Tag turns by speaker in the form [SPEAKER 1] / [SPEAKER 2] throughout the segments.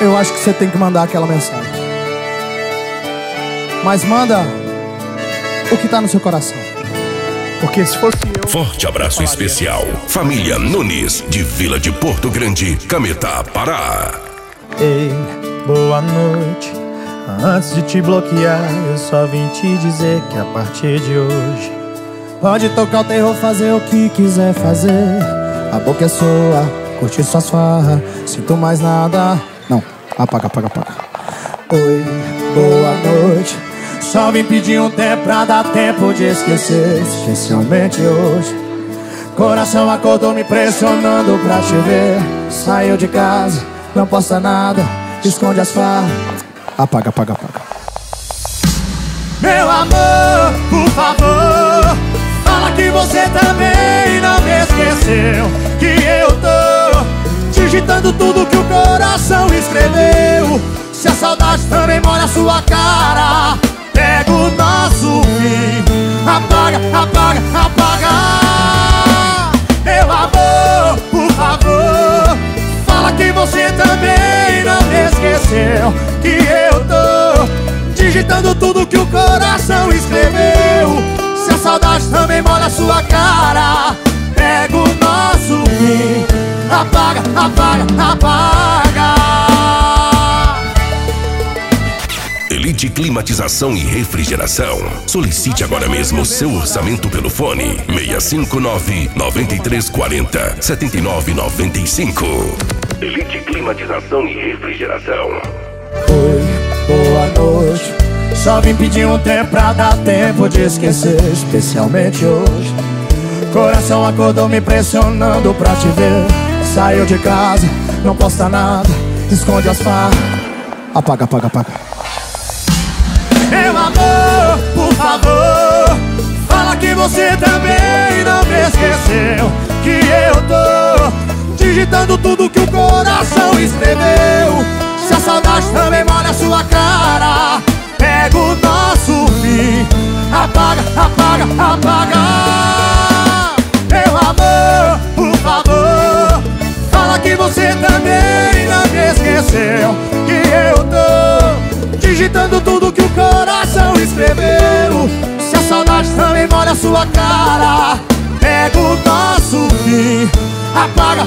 [SPEAKER 1] eu acho que você tem que mandar aquela mensagem. Mas manda o que tá no seu coração. Porque se fosse eu...
[SPEAKER 2] Forte abraço especial, família Nunes, de Vila de Porto Grande, Cametá, Pará.
[SPEAKER 3] Ei, boa noite. Antes de te bloquear, eu só vim te dizer que a partir de hoje
[SPEAKER 1] pode tocar o terror, fazer o que quiser fazer. A boca é sua, curtir suas farras. Sinto mais nada. Não, apaga. Oi, boa noite. Só vim pedir um tempo pra dar tempo de esquecer. Especialmente hoje. Coração acordou me pressionando pra te ver. Saiu de casa, não posta nada, esconde as farras. Apaga. Meu amor, por favor, fala que você também não me esqueceu. Que eu tô digitando tudo que o coração escreveu. Se a saudade também molha a sua cara, pega o nosso fim. Apaga. Meu amor, por favor, fala que você também não me esqueceu. Que eu tô digitando tudo que o coração escreveu. Se a saudade também molha a sua cara, pega o nosso fim. Apaga.
[SPEAKER 2] Elite Climatização e Refrigeração. Solicite agora mesmo seu orçamento pelo fone 659-9340-7995. Elite Climatização e Refrigeração.
[SPEAKER 1] Oi, boa noite. Só vim pedir um tempo pra dar tempo de esquecer. Especialmente hoje. Coração acordou me pressionando pra te ver. Saiu de casa, não posta nada, esconde as farras. Apaga. Meu amor, por favor, fala que você também não me esqueceu. Que eu tô digitando tudo que o coração escreveu. Se a saudade também molha a sua cara, pega o nosso fim. Apaga. Meu amor, por favor, fala que você também não me esqueceu. Que eu tô digitando tudo que o coração escreveu. Se a saudade também molha a sua cara, pega o nosso fim. Apaga.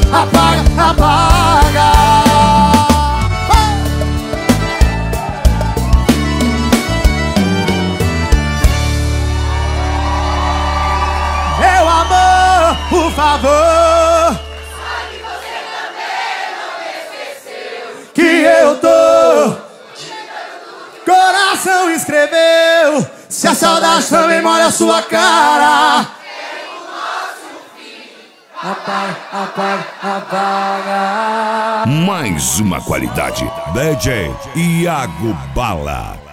[SPEAKER 1] Meu amor, por favor,
[SPEAKER 4] fala que você também não me esqueceu.
[SPEAKER 1] que eu tô coração escreveu. Se a saudade também molha a sua cara,
[SPEAKER 4] É o nosso fim.
[SPEAKER 1] apaga.
[SPEAKER 2] Mais uma qualidade.
[SPEAKER 5] DJ Iago Bala.